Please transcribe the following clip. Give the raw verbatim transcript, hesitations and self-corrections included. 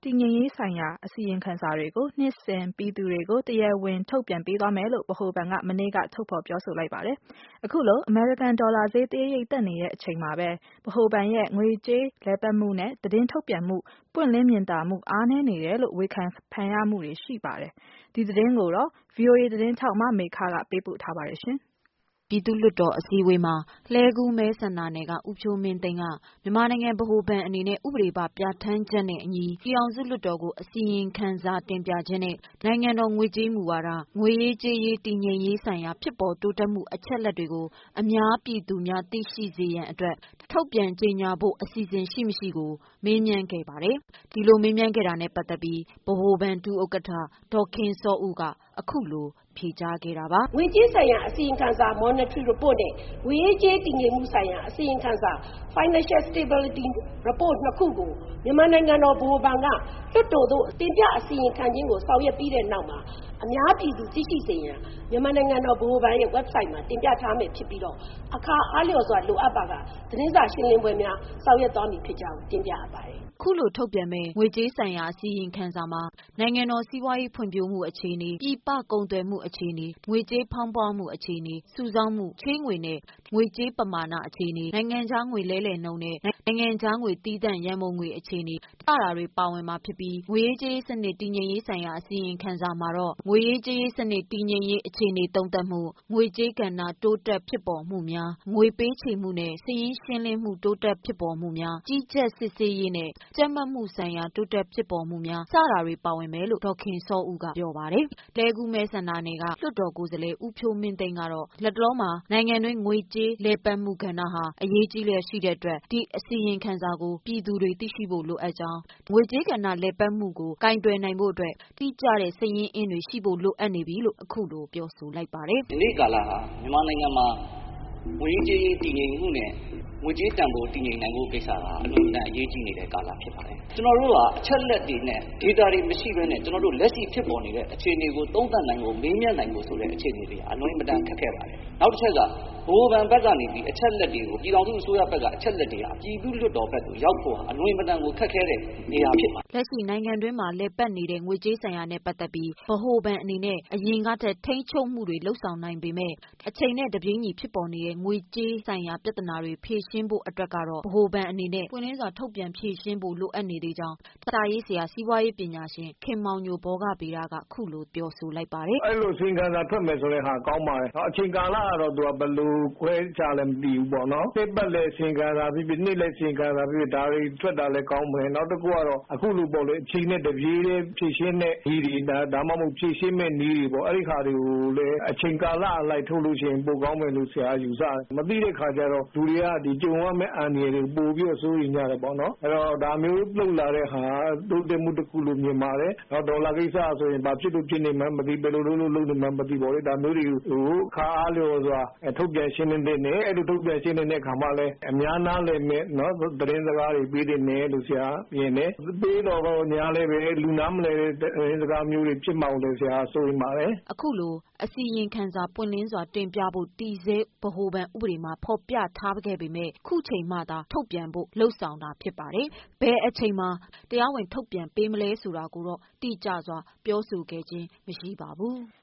တည်ငြိမ်ရေးဆိုင်ရာအစီရင်ခံစာတွေကိုနှစ်စဉ်ပြည်သူတွေကိုတရားဝင်ထုတ်ပြန်ပေးသွားမယ်လို့ဗဟိုဘဏ်ကမနေ့ကထုတ်ဖော်ပြောဆိုလိုက်ပါတယ်။အခုလိုအမေရိကန်ဒေါ်လာဈေးတရိပ်တက်နေတဲ့အချိန်မှာပဲဗဟိုဘဏ်ရဲ့ငွေကြေးလည်ပတ်မှုနဲ့သတင်းထုတ်ပြန်မှုပွင့်လင်းမြင်သာမှုအားနည်းနေတယ်လို့ဝေဖန်ခံရမှုတွေရှိပါတယ်။ဒီသတင်းကိုတော့ ဗွီအိုအေသတင်းထောက်မမေခကပေးပို့ထားပါတယ်ရှင်။ပြည်သူ့လွှတ်တော်အစည်းအဝေးမှာလှည်းကူးမဲဆန္ဒနယ်ကဦးဖြိုးမင်းသိန်းကမြန်မာနိုင်ငံဗဟိုဘဏ်အနေနဲ့ဥပဒေပါပြဋ္ဌာန်းချက်နဲ့အညီပြည်အောင်စုလွှတ်တော်ကိုအစီရင်ခံစာတင်ပြခြင်းနဲ့နိုင်ငံတော်ငွေကြေးမူဝါဒငွေရေးကြေးရေးတည်ငြိမ်ရေးဆိုင်ရာဖြစ်ပေါ်တိုးတက်မှုအချက်လက်တွေကိုအများပြည်သူများသိရှိစေရန်အတွက်ထုတ်ပြန်ကြေညာဖို့အစီအစဉ်ရှိမရှိကိုမေးမြန်းခဲ့ပါတယ်။ဒီလိုမေးမြန်းခဲ့တာနဲ့ပတ်သက်ပြီးဗဟိုဘဏ်ဒုဥက္ကဋ္ဌဒေါ်ခင်စောဦးကအခုလိုဖြေကြားခဲ့တာပါငွေကြေးဆိုင်ရာအစီရင်ခံစာ Monetary Report နဲ့ငွေရေးကြေးတည်ငြိမ်မှုဆိုင်ရာအစီရင်ခံစာ Financial Stability Report နှစ်ခုကိုမြန်မာနိုင်ငံတော်ဗဟိုဘဏ်ကလွှတ်တော်သို့တင်ပြအစီရင်ခံခြင်းကိုဆောင်ရွက်ပြီးတဲ့နောက်မှာအများပြည်သူသိရှိစေရန်မြန်မာနိုင်ငံတော်ဗဟိုဘဏ်ရဲ့ website မှာတင်ပြထားမယ်ဖြစ်ပြီးတော့အခါအားလျော်စွာလိုအပ်ပါကသတင်းစာရှင်းလင်းပွဲများဆောင်ရွက်သွားမည်ဖြစ်ကြောင်းတင်ပြအပ်ပါတယ်ခုလိုထုတ်ပြန်မဲ့ငွေကြေးဆိုင်ရာအစီရင်ခံစာမှာနိုင်ငံတော်စီးပွားရေးဖွံ့ဖြိုးမှုအခြေအနေပြည်ပကုန်သွယ်မှုအခြေအနေငွေကြေးဖောင်းပွားမှုအခြေအနေစုဆောင်းမှုချေးငွေနဲ့ငွေကြေးပမာဏအခြေအနေနိုင်ငံခြားငွေလဲလှယ်နှုန်းနဲ့နိုင်ငံခြားငွေတည်တံ့ရန်ပုံငွေအခြေအနေစတာတွေပါဝင်မှာဖြစ်ပြီးငွေရေးကြေးရေးစနစ်တည်ငြိမ်ရေးဆိုင်ရာအစီရင်ခံစာမှာတော့ငွေရေးကြေးရေးစနစ်တည်ငြိမ်ရေးအခြေအနေသုံးသပ်မှုငွေကြေးကဏ္ဍတိုးတက်ဖြစ်ပေါ်မှုများငွေပေးချေမှုနဲ့စည်ရင်းရှင်းလင်းမှုတိုးတက်ဖြစ်ပေါ်မှုများကြီးကြပ်စစ်ဆေးရေးနဲ့ကျန်းမာမှုဆိုင်ရာတိုးတက်ဖြစ်ပေါ်မှုများစတာတွေပါဝင်မယ်လို့ဒေါက်ခင်စောဦးကပြောပါတယ်။လဲကူးမဲဆန္ဒနယ်ကလွှတ်တော်ကိုယ်စားလှယ်ဦးဖြိုးမင်းသိန်းကတော့လက်တလုံးမှာနိုင်ငံတွင်းငွေကြေးလဲပတ်မှုကဏ္ဍဟာအရေးကြီးလျက်ရှိတဲ့အတွက်ဒီအစီရင်ခံစာကိုပြည်သူတွေသိရှိဖို့လိုအပ်ကြောင်းငွေကြေးကဏ္ဍလဲပတ်မှုကိုကင်တွယ်နိုင်ဖို့အတွက်တိကျတဲ့စည်ရင်းအင်းတွေရှိဖို့လိုအပ်နေပြီလို့အခုလိုပြောဆိုလိုက်ပါတယ်။ဒီနေ့ကာလဟာမြန်မာနိုင်ငံမှာငွေကြေးတည်ငြိမ်မှုနဲ့ငွေကြေးတန်ဖိုးတည်ငြိမ်နိုင်ဖို့ကိစ္စကအလွန်တန်အရေးကြီးနေတဲ့ကာလဖြစ်ပါတယ်။ကျွန်တော်တို့ကအချက်လက်တွေနဲ့ data တွေမရှိဘဲနဲ့ကျွန်တော်တို့လက်ရှိဖြစ်ပေါ်နေတဲ့အခြေအနေကိုသုံးသပ်နိုင်ဖို့မေးမြန်းနိုင်ဖို့ဆိုတဲ့အခြေအနေတွေအလွန်အင်မတန်ခက်ခဲပါတယ်။နောက်တစ်ချက်ကဗဟိုဘဏ်ဘက်ကနေပြီးအချက်လက်တွေကိုပြည်တော်စုအစိုးရဘက်ကအချက်လက်တွေဟာပြည်သူ့လွှတ်တော်ဘက်ကိုရောက်ဖို့အလွန်အင်မတန်ကိုခက်ခဲတဲ့နေရာဖြစ်ပါတယ်။လက်ရှိနိုင်ငံတွင်းမှာလဲပတ်နေတဲ့ငွေကြေးဆိုင်ရာနဲ့ပတ်သက်ပြီးဗဟိုဘဏ်အနေနဲ့အရင်ကထက်ထိန်းချုပ်မှုတွေလှုပ်ဆောင်နိုင်ပေမဲ့အချိန်နဲ့တပြေးညီဖြစ်ပေါ်နေတဲ့ငွေကြေးဆိုင်ရာပြဿနာတွေဖြေရှင်းဖို့အတွက်ကတော့ဗဟိုဘဏ်အနေနဲ့ပွင့်လင်းစွာထုတ်ပြန်ဖြေရှင်းဖို့လိုအပ်နေသေးကြောင်းစာရေးဆရာစီးပွားရေးပညာရှင်ခင်မောင်ညိုဘောဂဗေဒကခုလိုပြောဆိုလိုက်ပါတယ်။အဲ့လိုစဉ်းစားတာထွက်မယ်ဆိုတဲ့ဟာကောင်းပါတယ်။အချိန်ကာလကတော့သူကဘယ်လိုခွဲခြားလဲမသိဘူးပေါ့နော်။တစ်ပတ်လဲစဉ်းစားတာဖြစ်ဖြစ်နေ့လဲစဉ်းစားတာဖြစ်ဖြစ်ဒါတွေထွက်တာလဲကောင်းမယ်။နောက်တစ်ခုကတော့အခုလိုပေါ့လေအချိန်နဲ့တပြေးတဲ့ဖြည့်ရှင်းတဲ့ဤတွေဒါဒါမှမဟုတ်ဖြည့်ရှင်းမဲ့ဤတွေပေါ့အဲ့ဒီခါတွေကိုလဲအချိန်ကာလအလိုက်ထုတ်လို့ရှိရင်ပိုကောင်းမယ်လို့ဆရာယူဆတယ်။မသိတဲ့ခါကျတော့လူတွေကဒီကြုံရမယ့်အန္တရာယ်တွေပို့ပြီးတော့စိုးရိမ်ကြတယ်ပေါ့နော်။အဲ့တော့ဒါမျိုးလုပ်လာတဲ့ဟာတိုးတက်မှုတစ်ခုလို့မြင်ပါတယ်။နောက်ဒေါ်လာကိစ္စဆိုရင်ဘာဖြစ်လို့ဖြစ်နေမှမသိဘယ်လိုလုပ်လို့လုပ်နေမှမသိပေါ့လေဒါမျိုးတွေကိုခါအားလျော်စွာထုတ်ပြန်ရှင်းလင်းတဲ့နဲ့အဲ့လိုထုတ်ပြန်ရှင်းလင်းတဲ့ခါမှလည်းအများနာလည်းမဲ့နော်သတင်းစကားတွေပေးတဲ့နဲ့လို့ဆရာမြင်တယ်ပေးတော့ညာလည်းပဲလူနာမလဲတဲ့သတင်းစကားမျိုးတွေဖြစ်မှောင်တယ်ဆရာဆိုရင်ပါတယ်အခုလိုအစီရင်ခံစာပွင့်လင်းစွာတင်ပြဖို့တည်ဆဲဗဟိုဘဏ်ဥပဒေမှာဖော်ပြထားခဲ့ပေမဲ့ခုချိန်မှသာထုတ်ပြန်ဖို့လှုံ့ဆော်တာဖြစ်ပါတယ်။ဘယ်အချိန်မှာတရားဝင်ထုတ်ပြန်ပေးမလဲဆိုတာကိုတော့တိကျစွာပြောဆိုခဲ့ခြင်းမရှိပါဘူး။